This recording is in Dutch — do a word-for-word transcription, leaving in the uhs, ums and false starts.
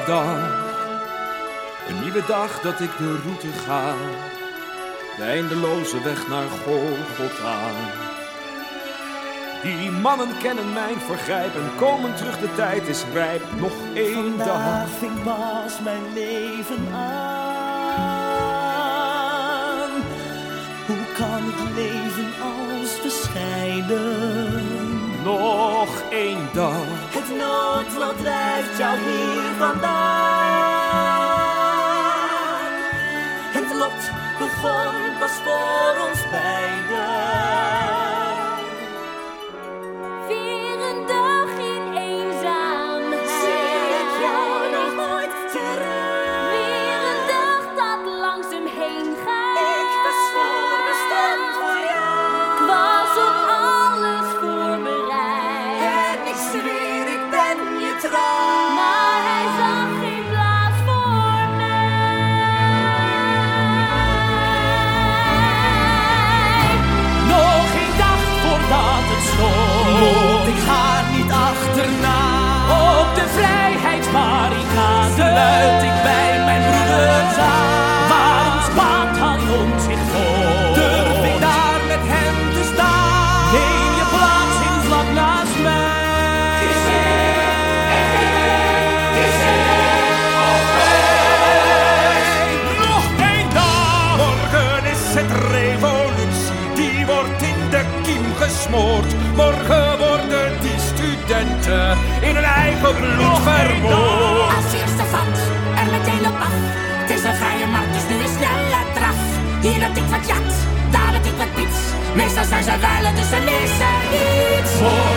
nieuwe dag. Een nieuwe dag dat ik de route ga. De eindeloze weg naar Golgotha. Die mannen kennen mijn vergrijp en komen terug, de tijd is rijp. Nog één Vandaag dag. Vandaag ving pas mijn leven aan. Hoe kan het leven als bescheiden? Nog één dag. Het noodlot drijft jou hier vandaan. Het lot begon pas voor ons beiden. Weer een dag in eenzaamheid. Zie ik jou nog nooit terug. Weer een dag dat langzaam heen gaat. Ik was voorbestemd voor jou. Ik was op alles voorbereid. En ik zweer, ik ben je trouw. Maar hij zag geen plaats voor mij. Nog een dag voordat het stopt. Moet ik haar niet achterna. Op de vrijheidsbarricade sluit ik bij mijn broeders aan. Waar ons bataljon zich voelt. Durf ik daar met hen te staan. Neem je plaats in vlak naast mij. Nog één dag. Morgen is het revolutie, die wordt in de kiem gesmoord. Morgen worden die studenten in hun eigen bloed vermoord. Als eerste vat, er meteen op af. Het is een vrije markt, dus nu is snelle draf. Hier heb ik wat jat, daar heb ik wat piets. Meestal zijn ze ruilen, dus ze lezen iets.